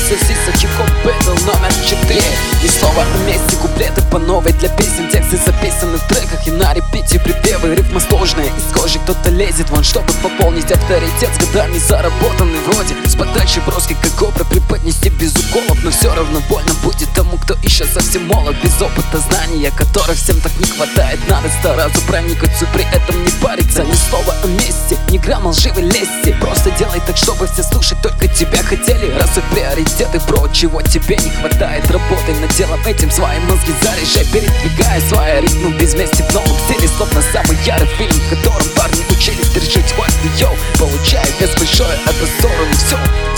Сосиса, хип-хоп, бэтл номер 4. Ни слова вместе, куплеты по новой для песен. Тексты записаны в треках и на репите припевы. Рифма сложная, из кожи кто-то лезет вон, чтобы пополнить авторитет с годами заработанный вроде. С подачи броски, как кобра, преподнести без уколов. Но все равно больно будет тому, кто еще совсем молод. Без опыта, знания, которых всем так не хватает. Надо стараться проникаться, при этом не париться. Ни слова о месте, ни грамма лживой лести. Просто делай так, чтобы все слушать только тебя хотели. Раз и приоритеты, про чего тебе не хватает. Работай над делом этим, свои мозги заряжай, передвигая свои ритмы без мести в новом стиле. Словно самый ярый фильм, в котором парни учились держать хвост. Йоу, получая вес большой, это сторону все.